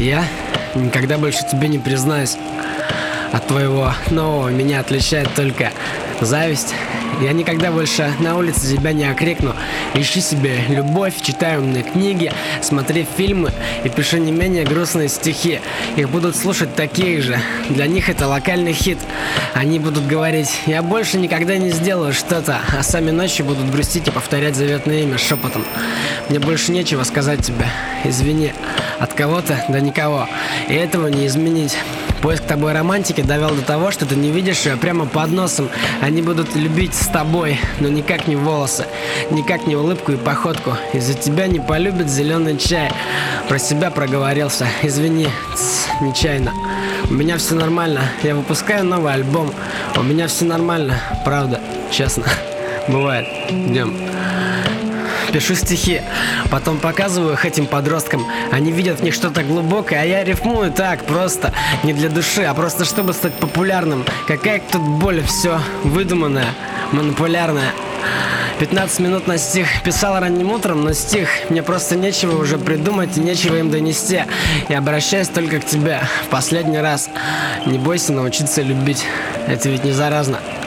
Я никогда больше тебе не признаюсь. От твоего нового меня отличает только зависть. Я никогда больше на улице тебя не окрикну. Ищи себе любовь, читай умные книги, смотри фильмы и пиши не менее грустные стихи. Их будут слушать такие же. Для них это локальный хит. Они будут говорить: я больше никогда не сделаю что-то, а сами ночью будут грустить и повторять заветное имя шепотом. Мне больше нечего сказать тебе. Извини. От кого-то до никого. И этого не изменить. Поиск тобой романтики довел до того, что ты не видишь ее прямо под носом. Они будут любить с тобой, но никак не волосы, никак не улыбку и походку. Из-за тебя не полюбят зеленый чай. Про себя проговорился. Извини, нечаянно. У меня все нормально. Я выпускаю новый альбом. У меня все нормально. Правда, честно. Бывает. Идем. Пишу стихи, потом показываю их этим подросткам. Они видят в них что-то глубокое, а я рифмую так, просто. Не для души, а просто чтобы стать популярным. Какая тут боль, все выдуманное, манипулярное. 15 минут на стих. Писал ранним утром, но стих. Мне просто нечего уже придумать и нечего им донести. Я обращаюсь только к тебе в последний раз. Не бойся научиться любить. Это ведь не заразно.